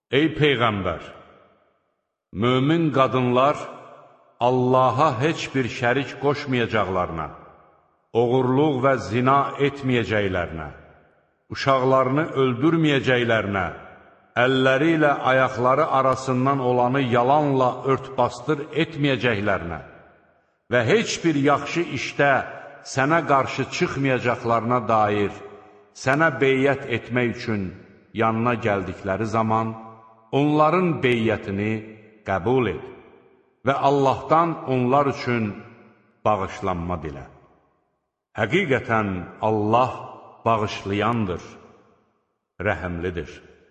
Ey Peyğəmbər! Mömin qadınlar Allaha heç bir şərik qoşmayacaqlarına, oğurluq və zina etməyəcəklərinə, uşaqlarını öldürməyəcəklərinə, əlləri ilə ayaqları arasından olanı yalanla ört-basdır etməyəcəklərinə və heç bir yaxşı işdə sənə qarşı çıxmayacaqlarına dair sənə beyyət etmək üçün yanına gəldikləri zaman onların beyyətini qəbul et və Allahdan onlar üçün bağışlanma dilə. Həqiqətən Allah bağışlayandır, rəhəmlidir.